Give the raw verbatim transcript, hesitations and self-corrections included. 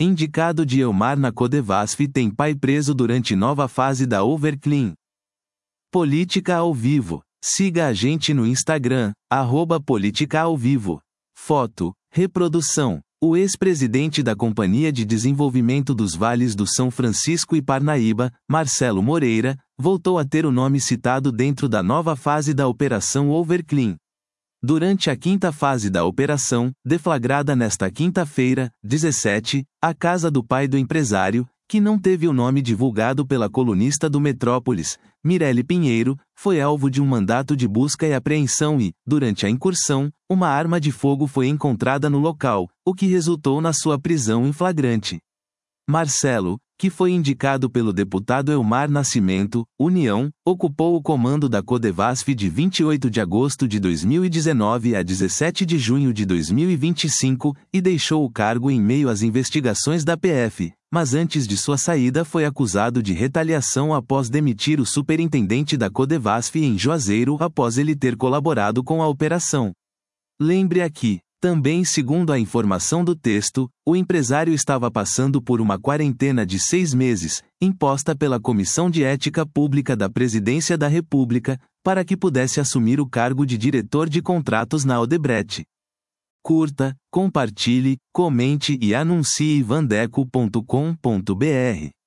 Indicado de Elmar na Codevasf tem pai preso durante nova fase da Overclean. Política ao vivo. Siga a gente no Instagram, arroba Política ao Vivo. Foto, reprodução. O ex-presidente da Companhia de Desenvolvimento dos Vales do São Francisco e Parnaíba, Marcelo Moreira, voltou a ter o nome citado dentro da nova fase da Operação Overclean. Durante a quinta fase da operação, deflagrada nesta quinta-feira, dezessete, a casa do pai do empresário, que não teve o nome divulgado pela colunista do Metrópolis, Mirelle Pinheiro, foi alvo de um mandato de busca e apreensão e, durante a incursão, uma arma de fogo foi encontrada no local, o que resultou na sua prisão em flagrante. Marcelo, que foi indicado pelo deputado Elmar Nascimento, União, ocupou o comando da Codevasf de vinte e oito de agosto de dois mil e dezenove a dezessete de junho de dois mil e vinte e cinco, e deixou o cargo em meio às investigações da P F, mas antes de sua saída foi acusado de retaliação após demitir o superintendente da Codevasf em Juazeiro após ele ter colaborado com a operação. Lembre aqui, também segundo a informação do texto, o empresário estava passando por uma quarentena de seis meses, imposta pela Comissão de Ética Pública da Presidência da República, para que pudesse assumir o cargo de diretor de contratos na Odebrecht. Curta, compartilhe, comente e anuncie vandeco ponto com ponto br.